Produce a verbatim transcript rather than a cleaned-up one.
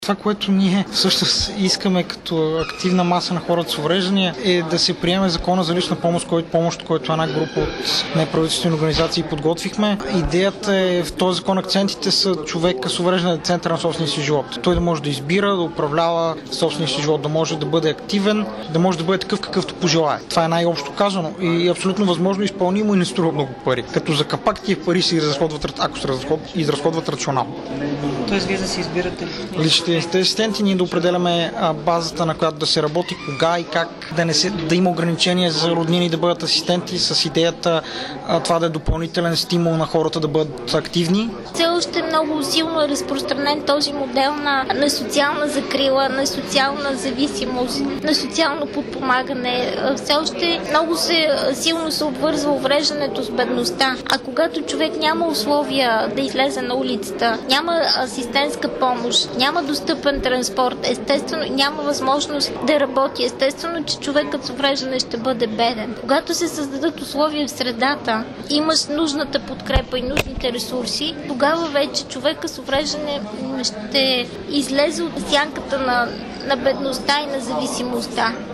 Това, което ние всъщност искаме като активна маса на хората с увреждания, е да се приеме закона за лична помощ, който, помощ, който една група от неправителствени организации подготвихме. Идеята е в този закон акцентите са човека с увреждане в центъра на собствения си живот. Той да може да избира, да управлява собствения си живот, да може да бъде активен, да може да бъде такъв какъвто пожелае. Това е най-общо казано и абсолютно възможно, изпълнимо и не струва много пари. Като за капак тия пари се изразходват, ако се изразходват рационално. Тоест вие да си избирате личните асистенти, ние да определяме базата, на която да се работи, кога и как, да, не се, да има ограничения за роднини да бъдат асистенти, с идеята това да е допълнителен стимул на хората да бъдат активни. Все още много силно е разпространен този модел на, на социална закрила, на социална зависимост, на социално подпомагане. Все още много се, силно се обвързва увреждането с бедността. А когато човек няма условия да излезе на улицата, няма асистентска помощ, няма достъпен транспорт, естествено няма възможност да работи. Естествено, че човекът с увреждане ще бъде беден. Когато се създадат условия в средата, имаш нужната подкрепа и нужните ресурси, тогава вече човека с увреждане ще излезе от сянката на, на бедността и на зависимостта.